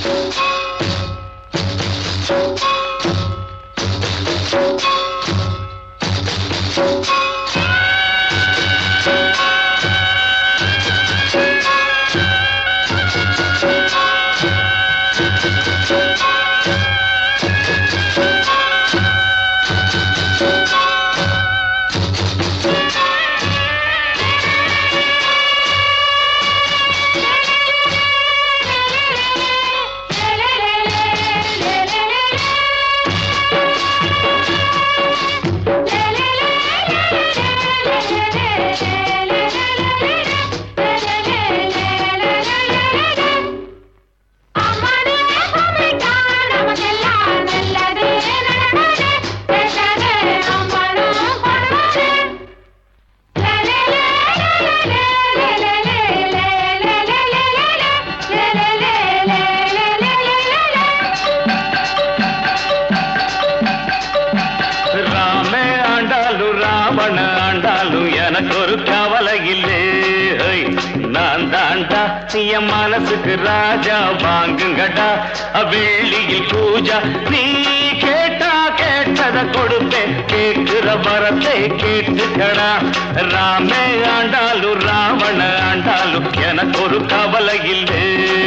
என் மனசுக்கு ராஜா வாங்குங்கடா வெள்ளியில் பூஜா நீ கேட்டா கேட்டத கொடுப்பேன் கேட்கிற வரத்தை கேட்டுக்கடா ராமே ஆண்டாலும் ராவண ஆண்டாலும் எனக்கு ஒரு கவலை இல்லை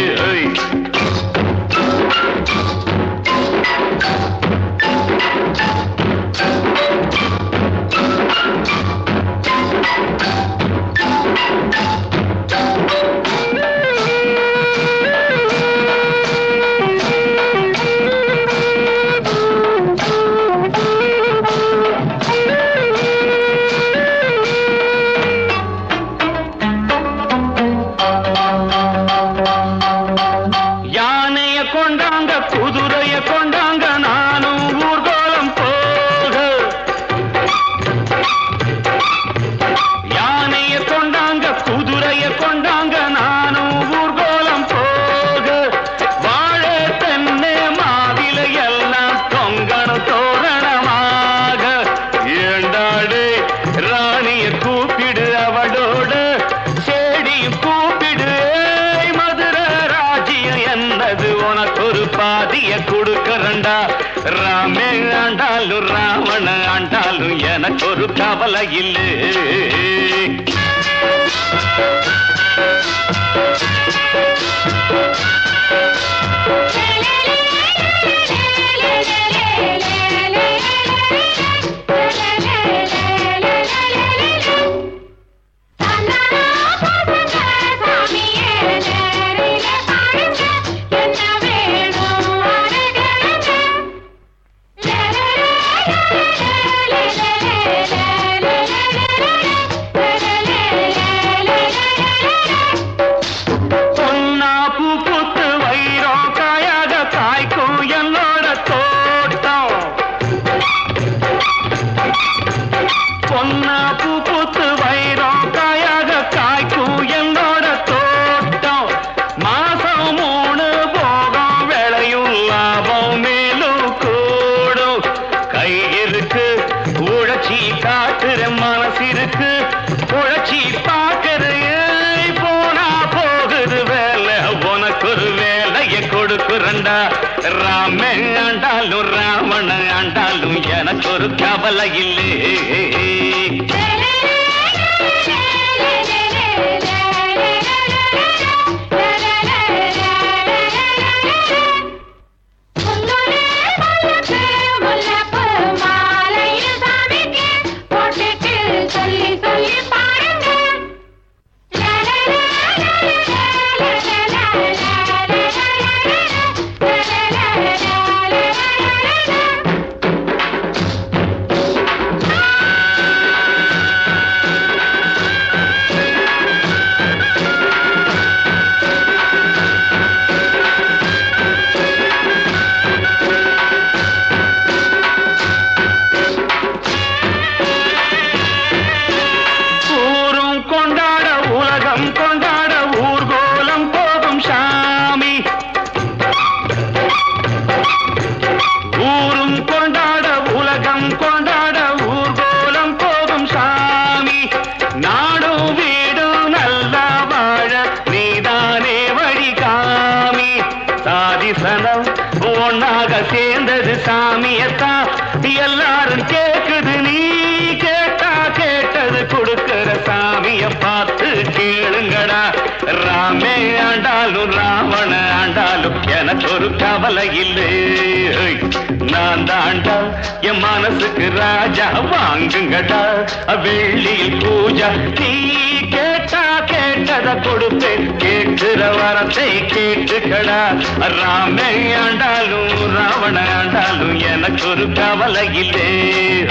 ராமே ஆண்டாலும் ராவண ஆண்டாலும் எனக்கு ஒரு கவலை இல்லை ராமே ஆண்டாலும் ராவண ஆண்டாலும் எனக்கு ஒரு கவலை இல்லை சாமியத்தான் எல்லாரும் கேக்குது நீ கேட்டா கேட்டது கொடுக்கிற சாமிய பார்த்து கேளுங்கடா ராமே ஆண்டாலும் ராவண ஆண்டாலும் எனக்கு ஒரு கவலை இல்லை நான் தாண்டா என் மனசுக்கு ராஜா வாங்குங்கடா வெள்ளியில் பூஜா நீ கேட்டா கேட்டத கொடுப்பேன் கேட்கிற வரத்தை கேட்டுக்கடா ராமே ஆண்டாலும் ராவண ஆண்டாலும் எனக்கு ஒரு கவலை இல்லை